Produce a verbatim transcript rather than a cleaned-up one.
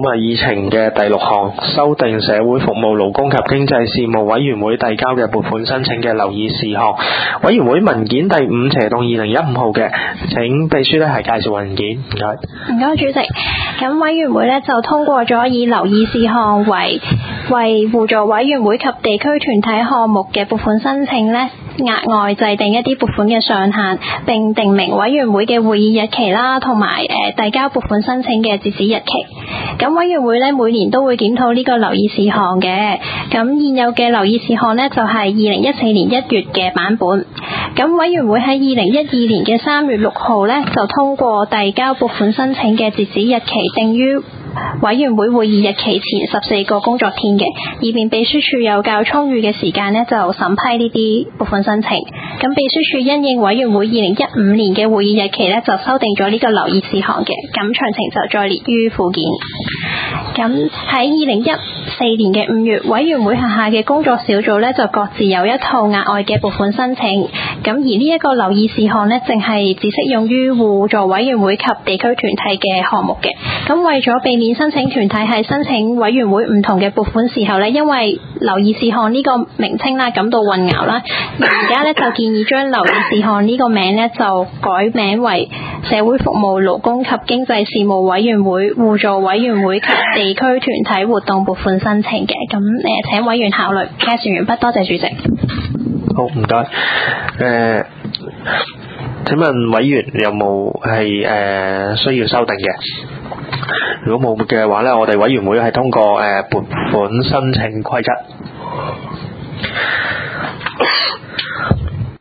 咁啊，議程嘅第六項，修訂社會服務勞工及經濟事務委員會遞交嘅撥款申請嘅留意事項。委員會文件第五斜到二零一五號嘅，請秘書咧係介紹文件，唔該。 唔該，主席。咁委員會咧就通過咗以留意事項為為互助委員會及地區團體項目嘅撥款申請咧，額外制定一啲撥款嘅上限，並定明委員會嘅會議日期啦，同埋誒遞交撥款申請嘅截止日期。咁委員會咧每年都會檢討呢個留意事項嘅。咁現有嘅留意事項咧就係二零一四年一月嘅版本。咁委員會喺二零一二年嘅三月六號咧就通過遞交撥款申請嘅截止日期定於委員會會議日期前十四個工作天嘅，以便秘書處有較充裕嘅時間呢就審批呢啲撥款申請。咁秘書處因應委員會二零一五年嘅會議日期呢就修訂咗呢個留意事項嘅，咁詳情就再列於附件。咁喺二零一四年嘅五月，委員會轄下嘅工作小組呢就各自有一套額外嘅撥款申請。咁而呢一個留意事項呢，淨係只適用於互助委員會及地區團體嘅項目嘅。咁為咗避免申請團體係申請委員會唔同嘅撥款時候呢，因為留意事項呢個名稱啦感到混淆啦，而家呢就建議將留意事項呢個名呢就改名為社會服務勞工及經濟事務委員會互助委員會及地區團體活動撥款申請嘅。咁誒請委員考慮。介紹完畢，多謝主席。 好，唔該。誒、呃，請問委員有冇係誒需要修訂嘅？如果冇嘅話咧，我哋委員會係通過誒撥款申請規則。